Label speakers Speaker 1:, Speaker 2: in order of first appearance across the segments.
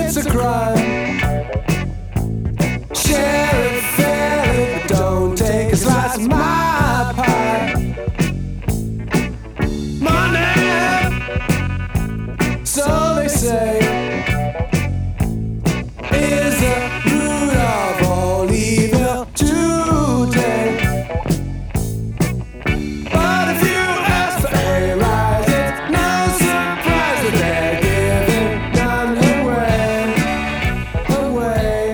Speaker 1: it's a crime. Share it fairly, but don't take a slice of my pie. Money, so they say, is the root of all evil today. But if you ask for a rise, it's no surprise that they're giving none away, away,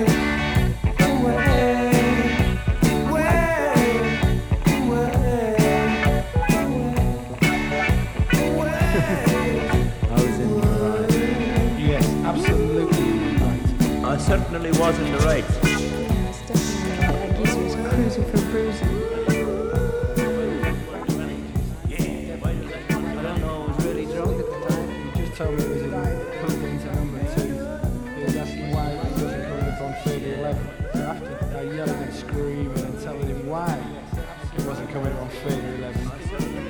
Speaker 2: I was in the right.
Speaker 3: Yes, absolutely right.
Speaker 2: I certainly was in the right.
Speaker 4: Yeah, it's definitely right. That geezer was cruising for bruising.
Speaker 2: I don't know, I was really drunk at the time.
Speaker 3: He just told me it was in plugged into number 2. He was asking why he wasn't coming up on 3011. So after I yelling and screaming and telling him why he wasn't coming up on 3011,